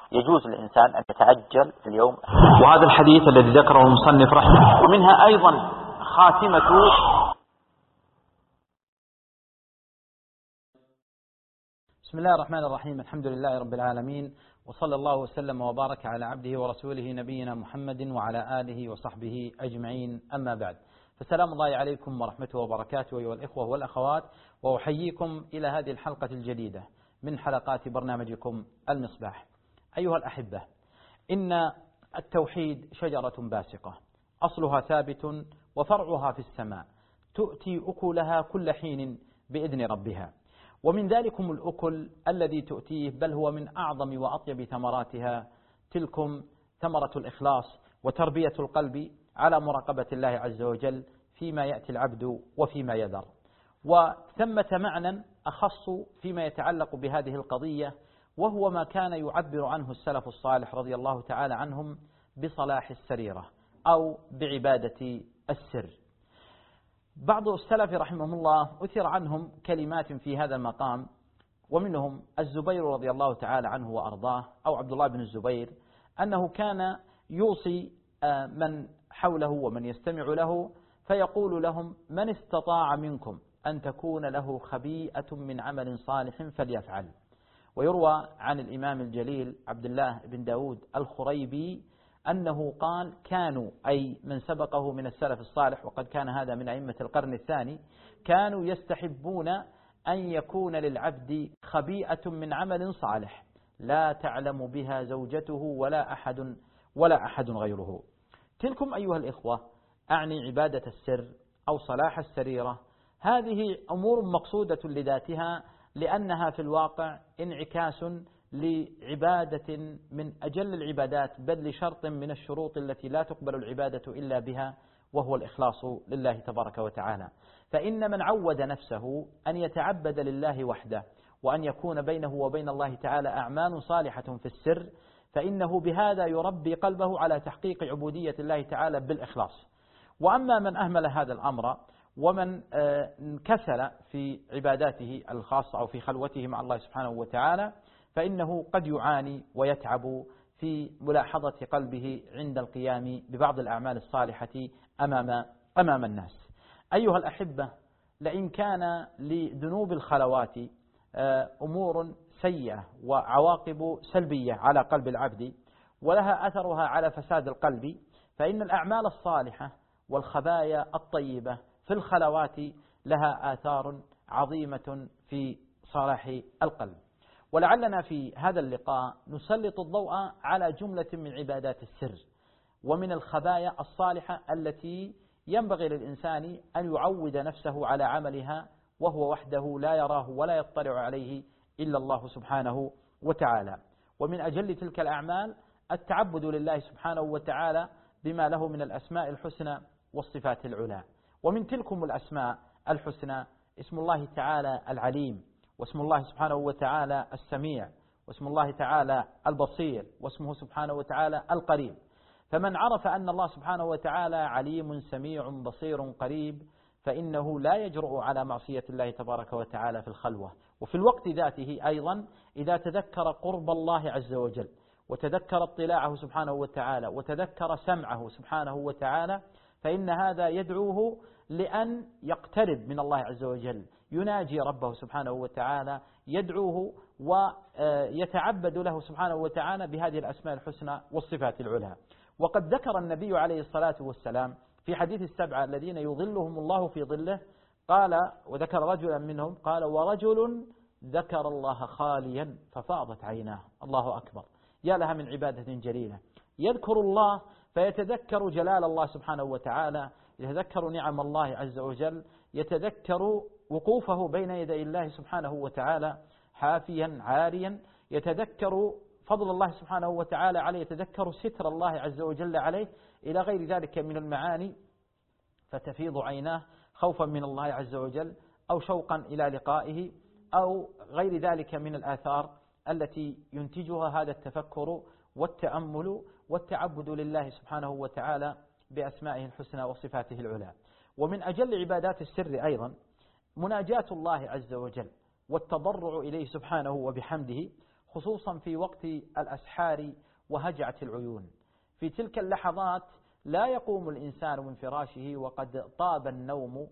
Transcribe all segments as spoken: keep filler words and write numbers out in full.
يجوز للإنسان أن يتعجل في اليوم. وهذا الحديث الذي ذكره المصنف رحمه، ومنها أيضا خاتمة. بسم الله الرحمن الرحيم، الحمد لله رب العالمين، وصلى الله وسلم وبارك على عبده ورسوله نبينا محمد وعلى آله وصحبه أجمعين، أما بعد، فسلام الله عليكم ورحمته وبركاته أيها الإخوة والأخوات، وأحييكم إلى هذه الحلقة الجديدة من حلقات برنامجكم المصباح. أيها الأحبة، إن التوحيد شجرة باسقة أصلها ثابت وفرعها في السماء، تؤتي أكلها كل حين بإذن ربها، ومن ذلكم الأكل الذي تؤتيه بل هو من أعظم وأطيب ثمراتها تلكم ثمرة الإخلاص وتربية القلب على مراقبة الله عز وجل فيما يأتي العبد وفيما يذر. وثمة معنى أخص فيما يتعلق بهذه القضية، وهو ما كان يعبر عنه السلف الصالح رضي الله تعالى عنهم بصلاح السريرة أو بعبادة السر. بعض السلف رحمهم الله أثر عنهم كلمات في هذا المقام، ومنهم الزبير رضي الله تعالى عنه وأرضاه، أو عبد الله بن الزبير، أنه كان يوصي من حوله ومن يستمع له فيقول لهم: من استطاع منكم أن تكون له خبيئة من عمل صالح فليفعل. ويروى عن الإمام الجليل عبد الله بن داود الخريبي أنه قال: كانوا، أي من سبقه من السلف الصالح، وقد كان هذا من أئمة القرن الثاني، كانوا يستحبون أن يكون للعبد خبيئة من عمل صالح لا تعلم بها زوجته ولا أحد ولا أحد غيره. تلكم أيها الإخوة أعني عبادة السر أو صلاح السريرة، هذه أمور مقصودة لذاتها، لأنها في الواقع انعكاس لعبادة من أجل العبادات، بل لشرط من الشروط التي لا تقبل العبادة إلا بها، وهو الإخلاص لله تبارك وتعالى. فإن من عود نفسه أن يتعبد لله وحده، وأن يكون بينه وبين الله تعالى أعمال صالحة في السر، فإنه بهذا يربي قلبه على تحقيق عبودية الله تعالى بالإخلاص. وأما من أهمل هذا الأمر ومن انكسل في عباداته الخاصة أو في خلوته مع الله سبحانه وتعالى، فإنه قد يعاني ويتعب في ملاحظة قلبه عند القيام ببعض الأعمال الصالحة أمام أمام الناس. أيها الأحبة، لئن كان لذنوب الخلوات أمور سيئة وعواقب سلبية على قلب العبد، ولها أثرها على فساد القلب، فإن الأعمال الصالحة والخبايا الطيبة في الخلوات لها آثار عظيمة في صلاح القلب. ولعلنا في هذا اللقاء نسلط الضوء على جملة من عبادات السر ومن الخبايا الصالحة التي ينبغي للإنسان أن يعود نفسه على عملها، وهو وحده لا يراه ولا يطلع عليه إلا الله سبحانه وتعالى. ومن أجل تلك الأعمال التعبد لله سبحانه وتعالى بما له من الأسماء الحسنى والصفات العلى. ومن تلكم الأسماء الحسنى اسم الله تعالى العليم، واسم الله سبحانه وتعالى السميع، واسم الله تعالى البصير، واسمه سبحانه وتعالى القريب. فمن عرف أن الله سبحانه وتعالى عليم سميع بصير قريب، فإنه لا يجرؤ على معصية الله تبارك وتعالى في الخلوة. وفي الوقت ذاته أيضا إذا تذكر قرب الله عز وجل، وتذكر اطلاعه سبحانه وتعالى، وتذكر سمعه سبحانه وتعالى، فإن هذا يدعوه لأن يقترب من الله عز وجل، يناجي ربه سبحانه وتعالى، يدعوه ويتعبد له سبحانه وتعالى بهذه الأسماء الحسنى والصفات العلى. وقد ذكر النبي عليه الصلاة والسلام في حديث السبعة الذين يظلهم الله في ظله، قال، وذكر رجلا منهم، قال: ورجل ذكر الله خاليا ففاضت عيناه. الله أكبر، يا لها من عبادة جليلة. يذكر الله فيتذكر جلال الله سبحانه وتعالى، يتذكر نعم الله عز وجل، يتذكر وقوفه بين يدي الله سبحانه وتعالى حافيا عاريا، يتذكر فضل الله سبحانه وتعالى عليه، يتذكر ستر الله عز وجل عليه، إلى غير ذلك من المعاني، فتفيض عيناه خوفا من الله عز وجل، أو شوقا إلى لقائه، أو غير ذلك من الآثار التي ينتجها هذا التفكر والتأمل والتعبد لله سبحانه وتعالى بأسمائه الحسنى وصفاته العلى. ومن أجل عبادات السر أيضا مناجاة الله عز وجل والتضرع إليه سبحانه وبحمده، خصوصا في وقت الأسحار وهجعة العيون. في تلك اللحظات لا يقوم الإنسان من فراشه وقد طاب النوم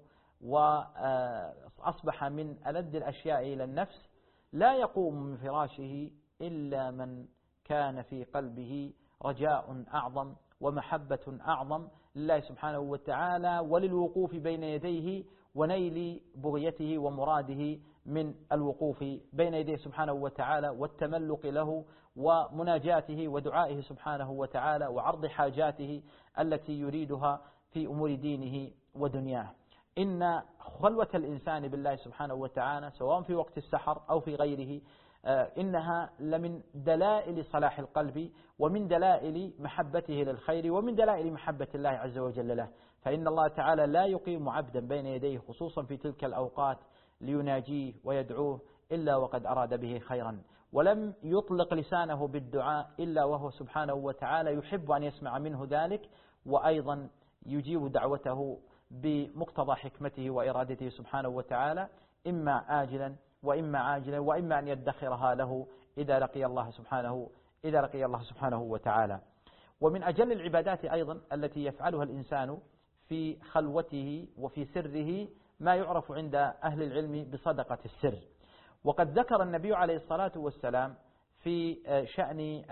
وأصبح من ألذ الأشياء إلى النفس، لا يقوم من فراشه إلا من كان في قلبه رجاء أعظم ومحبة أعظم لله سبحانه وتعالى وللوقوف بين يديه ونيل بغيته ومراده من الوقوف بين يديه سبحانه وتعالى والتملق له ومناجاته ودعائه سبحانه وتعالى وعرض حاجاته التي يريدها في أمور دينه ودنياه. إن خلوة الإنسان بالله سبحانه وتعالى سواء في وقت السحر أو في غيره إنها لمن دلائل صلاح القلب ومن دلائل محبته للخير ومن دلائل محبة الله عز وجل له. فإن الله تعالى لا يقيم عبدا بين يديه خصوصا في تلك الأوقات ليناجيه ويدعوه إلا وقد أراد به خيرا، ولم يطلق لسانه بالدعاء إلا وهو سبحانه وتعالى يحب أن يسمع منه ذلك، وأيضا يجيب دعوته بمقتضى حكمته وإرادته سبحانه وتعالى، إما آجلا وإما عاجلا وإما أن يدخرها له إذا لقي الله سبحانه إذا لقي الله سبحانه وتعالى. ومن أجل العبادات أيضا التي يفعلها الإنسان في خلوته وفي سره ما يعرف عند أهل العلم بصدقة السر. وقد ذكر النبي عليه الصلاة والسلام في شأن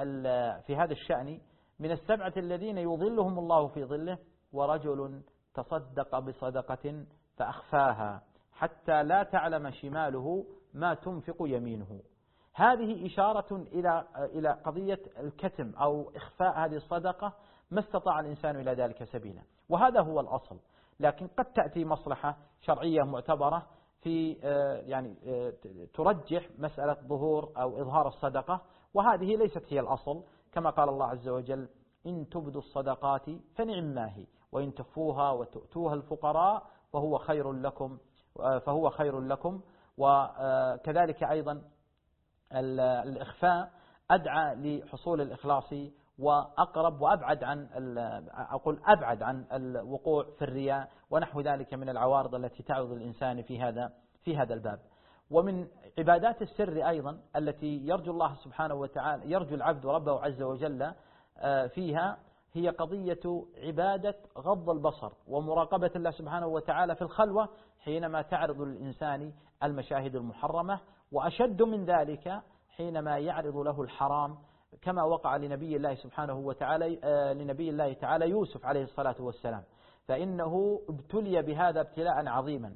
في هذا الشأن من السبعة الذين يظلهم الله في ظله ورجل تصدق بصدقة فأخفاها حتى لا تعلم شماله ما تنفق يمينه. هذه إشارة إلى إلى قضية الكتم أو إخفاء هذه الصدقة ما استطاع الإنسان إلى ذلك سبيلا، وهذا هو الأصل. لكن قد تأتي مصلحة شرعية معتبرة في يعني ترجح مسألة ظهور أو إظهار الصدقة، وهذه ليست هي الأصل، كما قال الله عز وجل: إن تبدوا الصدقات فنعم ما هي وإن تخفوها وتؤتوها الفقراء فهو خير لكم فهو خير لكم. وكذلك أيضا الإخفاء أدعى لحصول الإخلاص وأقرب وأبعد عن أقول أبعد عن الوقوع في الرياء ونحو ذلك من العوارض التي تعرض الإنسان في هذا في هذا الباب. ومن عبادات السر أيضا التي يرجو الله سبحانه وتعالى يرجو العبد ربه عز وجل فيها هي قضية عبادة غض البصر ومراقبة الله سبحانه وتعالى في الخلوة حينما تعرض للإنسان المشاهد المحرمة، وأشد من ذلك حينما يعرض له الحرام، كما وقع لنبي الله سبحانه وتعالى لنبي الله تعالى يوسف عليه الصلاة والسلام، فإنه ابتلي بهذا ابتلاء عظيما،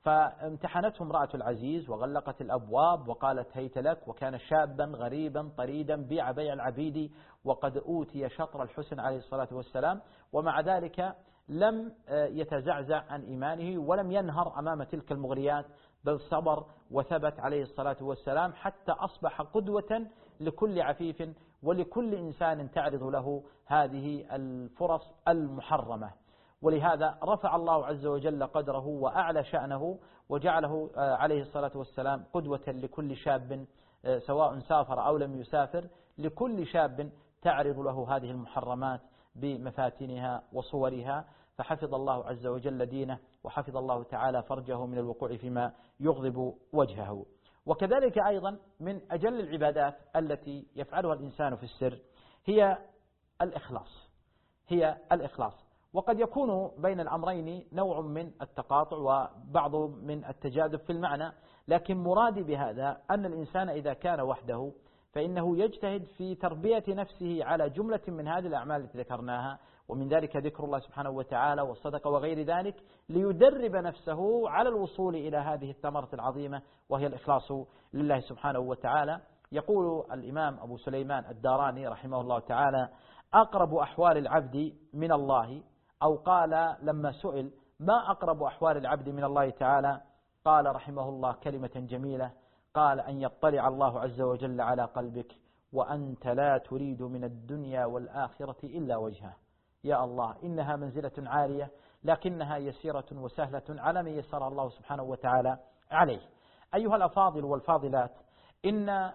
فامتحنته امرأة العزيز وغلقت الأبواب وقالت هيت لك، وكان شابا غريبا طريدا بيع بيع العبيد وقد أوتي شطر الحسن عليه الصلاة والسلام، ومع ذلك لم يتزعزع عن إيمانه ولم ينهر أمام تلك المغريات، بل صبر وثبت عليه الصلاة والسلام حتى أصبح قدوة لكل عفيف ولكل إنسان تعرض له هذه الفرص المحرمة. ولهذا رفع الله عز وجل قدره وأعلى شأنه وجعله عليه الصلاة والسلام قدوة لكل شاب سواء سافر أو لم يسافر، لكل شاب تعرض له هذه المحرمات بمفاتنها وصورها، فحفظ الله عز وجل دينه وحفظ الله تعالى فرجه من الوقوع فيما يغضب وجهه. وكذلك أيضا من أجل العبادات التي يفعلها الإنسان في السر هي الإخلاص هي الإخلاص وقد يكون بين الأمرين نوع من التقاطع وبعض من التجاذب في المعنى، لكن مرادي بهذا أن الإنسان إذا كان وحده فإنه يجتهد في تربية نفسه على جملة من هذه الأعمال التي ذكرناها، ومن ذلك ذكر الله سبحانه وتعالى والصدقة وغير ذلك، ليدرب نفسه على الوصول إلى هذه الثمرة العظيمة وهي الإخلاص لله سبحانه وتعالى. يقول الإمام أبو سليمان الداراني رحمه الله تعالى: أقرب أحوال العبد من الله، أو قال لما سئل ما أقرب أحوال العبد من الله تعالى، قال رحمه الله كلمة جميلة، قال: أن يطلع الله عز وجل على قلبك وأنت لا تريد من الدنيا والآخرة إلا وجهه. يا الله، إنها منزلة عالية لكنها يسيرة وسهلة على من يسر الله سبحانه وتعالى عليه. أيها الأفاضل والفاضلات، إن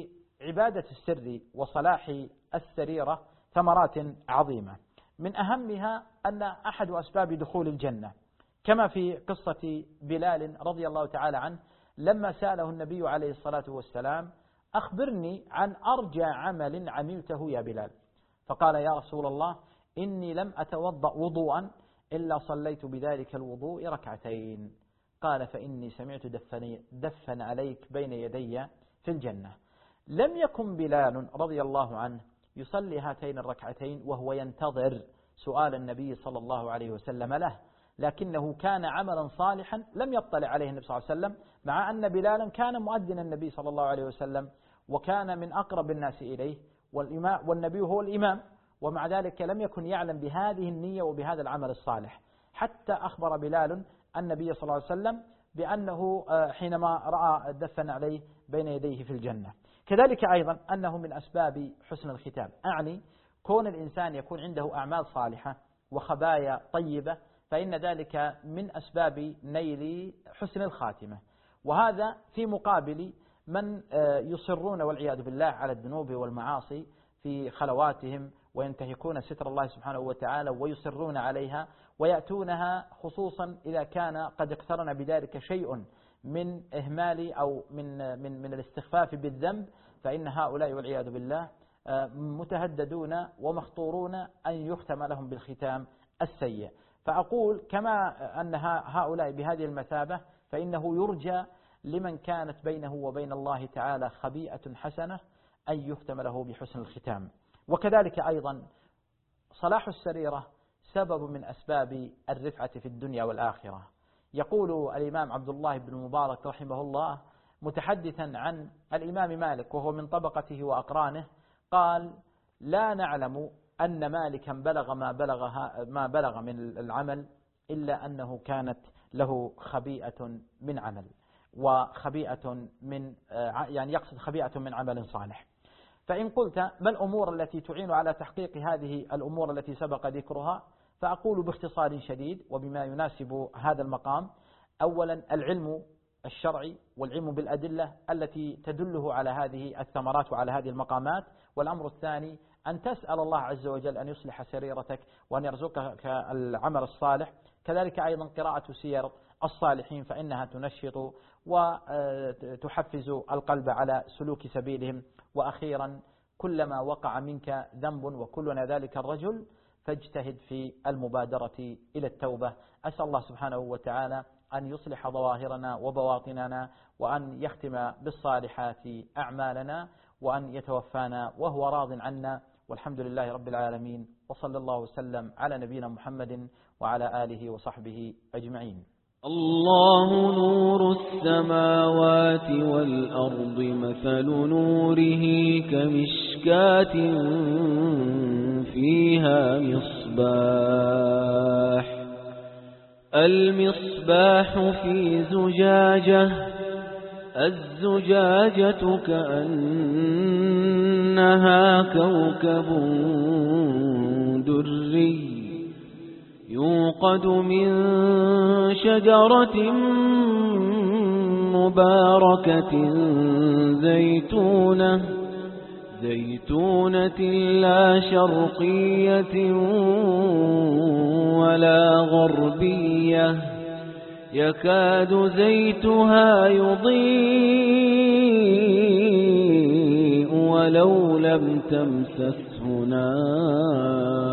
لعبادة السر وصلاح السريرة ثمرات عظيمة، من أهمها أن أحد أسباب دخول الجنة، كما في قصة بلال رضي الله تعالى عنه لما سأله النبي عليه الصلاة والسلام أخبرني عن أرجى عمل عملته يا بلال. فقال يا رسول الله إني لم أتوضأ وضوءا إلا صليت بذلك الوضوء ركعتين. قال فإني سمعت دفن, دفن عليك بين يدي في الجنة. لم يكن بلال رضي الله عنه يصلي هاتين الركعتين وهو ينتظر سؤال النبي صلى الله عليه وسلم له، لكنه كان عملا صالحا لم يطلع عليه النبي صلى الله عليه وسلم، مع أن بلالا كان مؤذن النبي صلى الله عليه وسلم وكان من أقرب الناس إليه والنبي هو الإمام، ومع ذلك لم يكن يعلم بهذه النية وبهذا العمل الصالح، حتى أخبر بلال النبي صلى الله عليه وسلم بأنه حينما رأى دفن عليه بين يديه في الجنة. كذلك أيضا أنه من أسباب حسن الختام، أعني كون الإنسان يكون عنده أعمال صالحة وخبايا طيبة، فإن ذلك من أسباب نيل حسن الخاتمة. وهذا في مقابل من يصرون والعياذ بالله على الذنوب والمعاصي في خلواتهم وينتهكون ستر الله سبحانه وتعالى ويصرون عليها ويأتونها، خصوصا إذا كان قد اقترن بذلك شيء من إهمال أو من من من الاستخفاف بالذنب، فإن هؤلاء والعياذ بالله متهددون ومخطورون أن يختم لهم بالختام السيء. فأقول كما أن هؤلاء بهذه المثابة فإنه يرجى لمن كانت بينه وبين الله تعالى خبيئة حسنة أن يختم له بحسن الختام. وكذلك أيضا صلاح السريرة سبب من أسباب الرفعة في الدنيا والآخرة. يقول الإمام عبد الله بن مبارك رحمه الله متحدثا عن الإمام مالك وهو من طبقته وأقرانه، قال لا نعلم أن مالكا بلغ ما بلغ ما بلغ من العمل إلا أنه كانت له خبيئة من عمل، وخبيئة من يعني يقصد خبيئة من عمل صالح. فإن قلت ما الأمور التي تعين على تحقيق هذه الأمور التي سبق ذكرها، فأقول باختصار شديد وبما يناسب هذا المقام: أولا العلم الشرعي والعلم بالأدلة التي تدله على هذه الثمرات وعلى هذه المقامات. والأمر الثاني أن تسأل الله عز وجل أن يصلح سريرتك وأن يرزقك العمل الصالح. كذلك أيضا قراءة سير الصالحين فإنها تنشط وتحفز القلب على سلوك سبيلهم. وأخيرا كلما وقع منك ذنب وكلنا ذلك الرجل فاجتهد في المبادرة إلى التوبة. أسأل الله سبحانه وتعالى أن يصلح ظواهرنا وبواطننا وأن يختم بالصالحات أعمالنا وأن يتوفانا وهو راض عنا، والحمد لله رب العالمين، وصلى الله وسلم على نبينا محمد وعلى آله وصحبه أجمعين. الله نور السماوات والأرض، مثل نوره كمشكاة فيها مصباح، المصباح في زجاجة، الزجاجة كأنها كوكب دري يوقد من شجرة مباركة زيتونة زيتونة لا شرقية ولا غربية، يكاد زيتها يضيء ولو لم تمسسه نار.